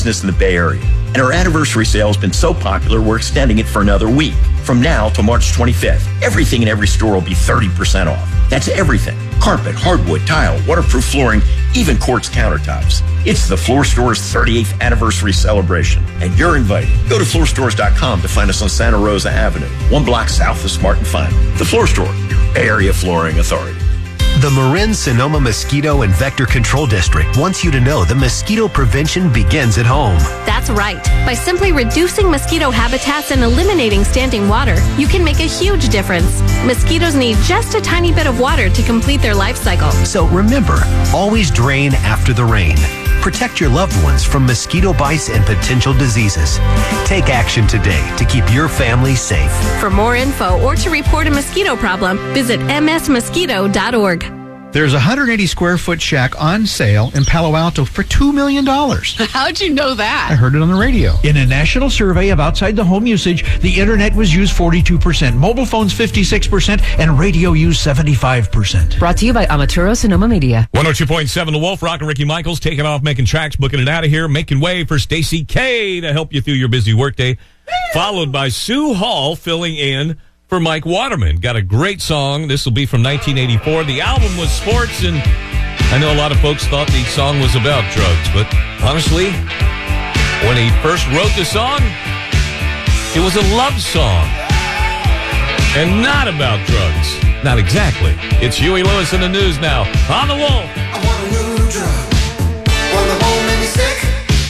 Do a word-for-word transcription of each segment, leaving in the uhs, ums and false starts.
business in the Bay Area. And our anniversary sale has been so popular, we're extending it for another week. From now to March twenty-fifth, everything in every store will be thirty percent off. That's everything. Carpet, hardwood, tile, waterproof flooring, even quartz countertops. It's the Floor Store's thirty-eighth anniversary celebration, and you're invited. Go to floor stores dot com to find us on Santa Rosa Avenue, one block south of Smart and Final. The Floor Store, your Bay Area Flooring Authority. The Marin-Sonoma Mosquito and Vector Control District wants you to know that mosquito prevention begins at home. That's right. By simply reducing mosquito habitats and eliminating standing water, you can make a huge difference. Mosquitoes need just a tiny bit of water to complete their life cycle. So remember, always drain after the rain. Protect your loved ones from mosquito bites and potential diseases. Take action today to keep your family safe. For more info or to report a mosquito problem, visit m s mosquito dot org. There's a one hundred eighty square foot shack on sale in Palo Alto for two million dollars. How'd you know that? I heard it on the radio. In a national survey of outside the home usage, the internet was used forty-two percent, mobile phones fifty-six percent, and radio used seventy-five percent. Brought to you by Amaturo Sonoma Media. one oh two point seven The Wolf, Rock and Ricky Michaels, taking off, making tracks, booking it out of here, making way for Stacey K to help you through your busy workday, followed by Sue Hall filling in for Mike Waterman. Got a great song. This will be from nineteen eighty-four. The album was Sports, and I know a lot of folks thought the song was about drugs, but honestly, when he first wrote the song, it was a love song and not about drugs. Not exactly. It's Huey Lewis in the news now on The Wolf. I want a new drug. One that won't make me sick.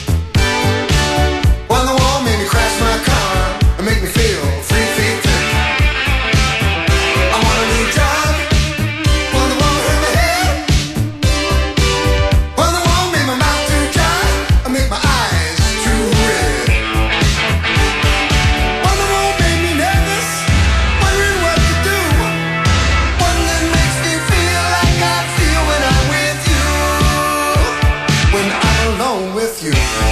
One that won't make me crash my car and make me feel free feet thick. I want a new drug. One that won't hurt my head. One that won't make my mouth too dry and make my eyes too red. One that won't make me nervous, wondering what to do. One that makes me feel like I feel when I'm with you. When I'm alone with you.